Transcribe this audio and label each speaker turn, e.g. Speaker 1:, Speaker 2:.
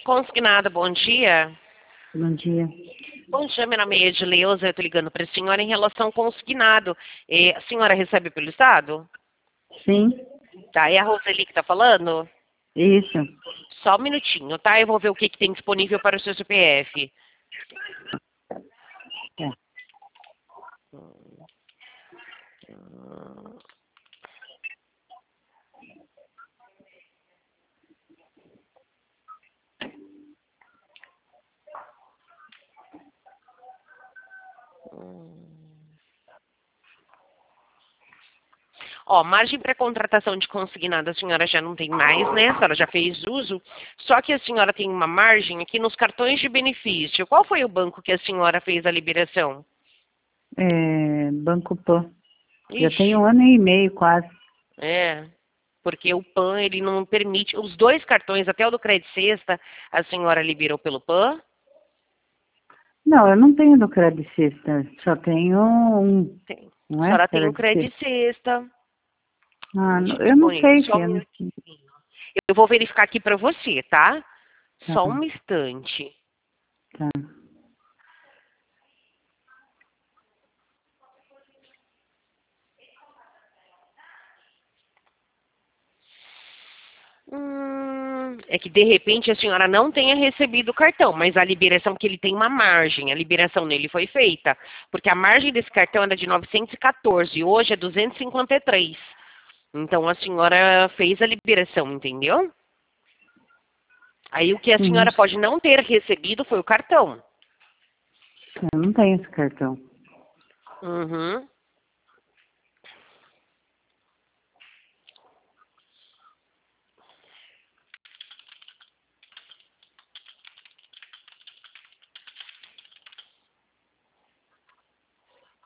Speaker 1: Consignado, bom dia.
Speaker 2: Bom dia.
Speaker 1: Bom dia, meu nome é Edileuza, eu estou ligando para a senhora em relação ao consignado. A senhora recebe pelo Estado?
Speaker 2: Sim,
Speaker 1: Tá, é a Roseli que está falando?
Speaker 2: isso.
Speaker 1: Só um minutinho, tá? Eu vou ver o que tem disponível para o seu CPF.
Speaker 2: É.
Speaker 1: Ó, margem para contratação de consignado a senhora já não tem mais, né? A senhora já fez uso. Só que a senhora tem uma margem aqui nos cartões de benefício. Qual foi o banco que a senhora fez a liberação?
Speaker 2: Banco Pan. Já tem
Speaker 1: Ixi,
Speaker 2: 1 ano e meio quase.
Speaker 1: porque o PAN, ele não permite... Os dois cartões, até o do Credit Sexta, a senhora liberou pelo PAN?
Speaker 2: Não, eu não tenho do Credit Sexta, só tenho um,
Speaker 1: Tem.
Speaker 2: não
Speaker 1: A
Speaker 2: é?
Speaker 1: senhora tem o
Speaker 2: Credit
Speaker 1: Credit
Speaker 2: Sexta.
Speaker 1: Sexta.
Speaker 2: Ah, eu não
Speaker 1: Disponível.
Speaker 2: sei
Speaker 1: Só
Speaker 2: se
Speaker 1: um
Speaker 2: eu não...
Speaker 1: minutinho. Eu vou verificar aqui para você, tá?
Speaker 2: Tá,
Speaker 1: Só um instante.
Speaker 2: tá.
Speaker 1: É que de repente a senhora não tenha recebido o cartão, mas a liberação que ele tem uma margem, a liberação nele foi feita, porque a margem desse cartão era de 914 e hoje é 253. Então a senhora fez a liberação, entendeu? Aí o que a
Speaker 2: Sim,
Speaker 1: senhora pode não ter recebido foi o cartão.
Speaker 2: eu não tenho esse cartão.
Speaker 1: Uhum.